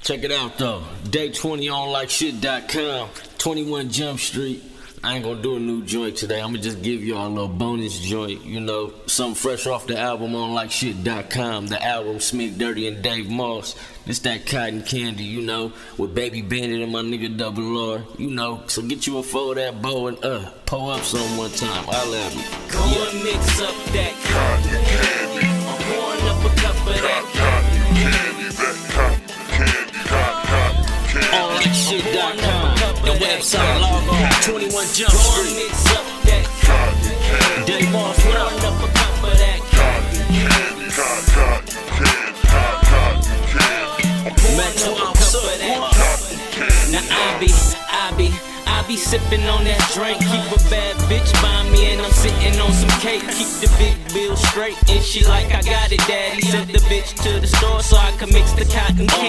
Check it out though. Day 20 on likeshit.com. 21 Jump Street. I ain't gonna do a new joint today. I'ma just give y'all a little bonus joint, you know, something fresh off the album on likeshit.com. The album Smith Dirty and Dave Moss. This that cotton candy, you know, with Baby Bandit and my nigga Double R, you know. So get you a four of that bow and pull up some one time. I'll have you. Go and mix up that cotton candy. I'm pouring up a cup of that cotton candy. On likeshit.com. The website, log on 21 Jump Street. Go and mix up that cotton candy. Dave Moss, I'm pouring up a cup of that cotton candy. Now I be sipping on that drink. Keep a bad bitch by me and I'm sitting on some cake. Keep the big bill straight and she like I got it. Daddy sent the bitch to the store so I can mix the cotton candy.